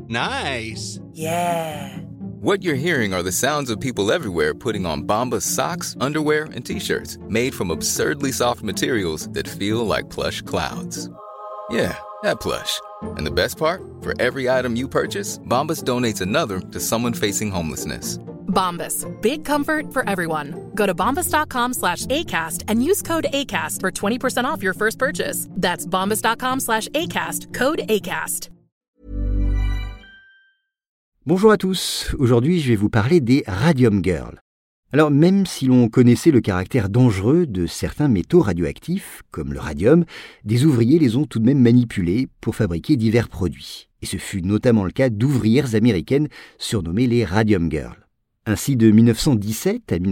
Nice. Yeah. What you're hearing are the sounds of people everywhere putting on Bombas socks, underwear, and T-shirts made from absurdly soft materials that feel like plush clouds. Yeah, that plush. And the best part? For every item you purchase, Bombas donates another to someone facing homelessness. Bombas. Big comfort for everyone. Go to bombas.com/ACAST and use code ACAST for 20% off your first purchase. That's bombas.com/ACAST. Code ACAST. Bonjour à tous, aujourd'hui je vais vous parler des Radium Girls. Alors même si l'on connaissait le caractère dangereux de certains métaux radioactifs, comme le radium, des ouvriers les ont tout de même manipulés pour fabriquer divers produits. Et ce fut notamment le cas d'ouvrières américaines surnommées les Radium Girls. Ainsi, de 1917 à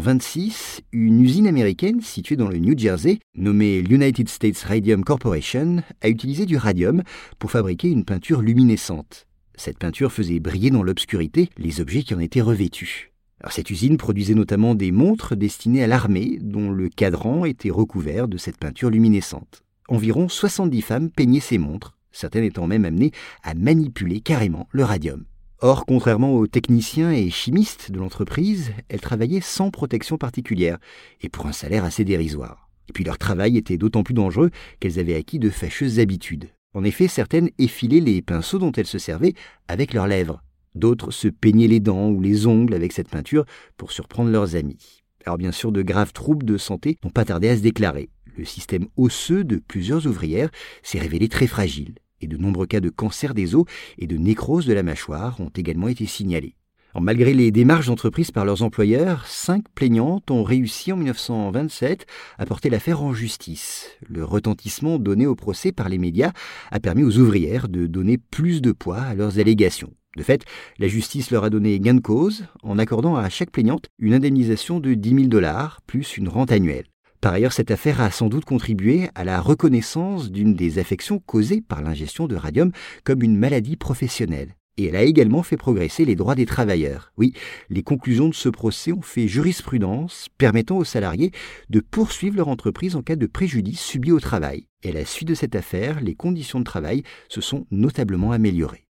1926, une usine américaine située dans le New Jersey, nommée l'United States Radium Corporation, a utilisé du radium pour fabriquer une peinture luminescente. Cette peinture faisait briller dans l'obscurité les objets qui en étaient revêtus. Alors, cette usine produisait notamment des montres destinées à l'armée, dont le cadran était recouvert de cette peinture luminescente. Environ 70 femmes peignaient ces montres, certaines étant même amenées à manipuler carrément le radium. Or, contrairement aux techniciens et chimistes de l'entreprise, elles travaillaient sans protection particulière et pour un salaire assez dérisoire. Et puis leur travail était d'autant plus dangereux qu'elles avaient acquis de fâcheuses habitudes. En effet, certaines effilaient les pinceaux dont elles se servaient avec leurs lèvres. D'autres se peignaient les dents ou les ongles avec cette peinture pour surprendre leurs amis. Alors bien sûr, de graves troubles de santé n'ont pas tardé à se déclarer. Le système osseux de plusieurs ouvrières s'est révélé très fragile. Et de nombreux cas de cancer des os et de nécrose de la mâchoire ont également été signalés. Alors, malgré les démarches entreprises par leurs employeurs, 5 plaignantes ont réussi en 1927 à porter l'affaire en justice. Le retentissement donné au procès par les médias a permis aux ouvrières de donner plus de poids à leurs allégations. De fait, la justice leur a donné gain de cause en accordant à chaque plaignante une indemnisation de $10 000 plus une rente annuelle. Par ailleurs, cette affaire a sans doute contribué à la reconnaissance d'une des affections causées par l'ingestion de radium comme une maladie professionnelle. Et elle a également fait progresser les droits des travailleurs. Oui, les conclusions de ce procès ont fait jurisprudence permettant aux salariés de poursuivre leur entreprise en cas de préjudice subi au travail. Et à la suite de cette affaire, les conditions de travail se sont notablement améliorées.